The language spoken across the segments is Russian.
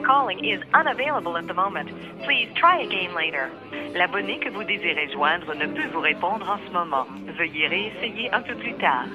calling is unavailable at the moment. Please try again later. L'abonné que vous désirez joindre ne peut vous répondre en ce moment. Veuillez réessayer un peu plus tard.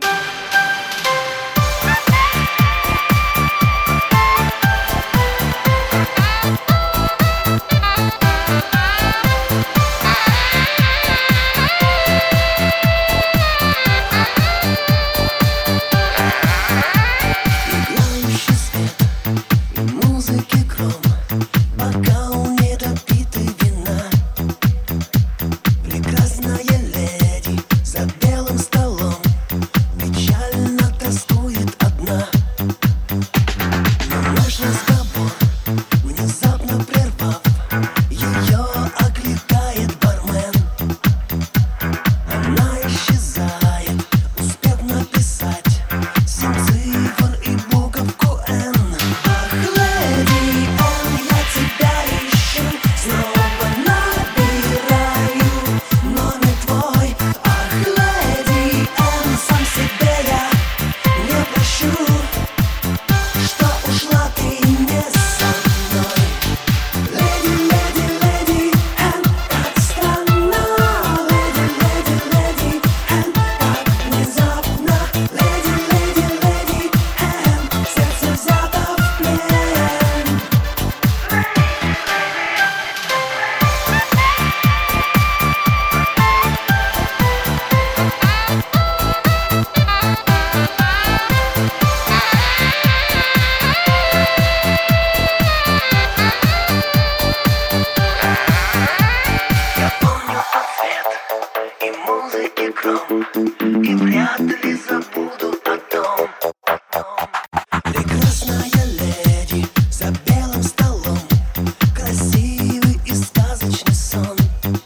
И вряд ли забуду о том. Прекрасная леди за белым столом, красивый и сказочный сон.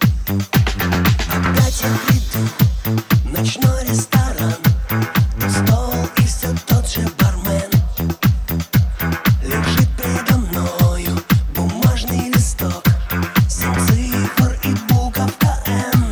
Опять я приду в ночной ресторан, стол и все тот же бармен. Лежит передо мною бумажный листок, 7 цифр и буковка Н.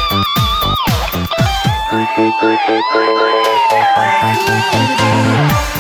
Like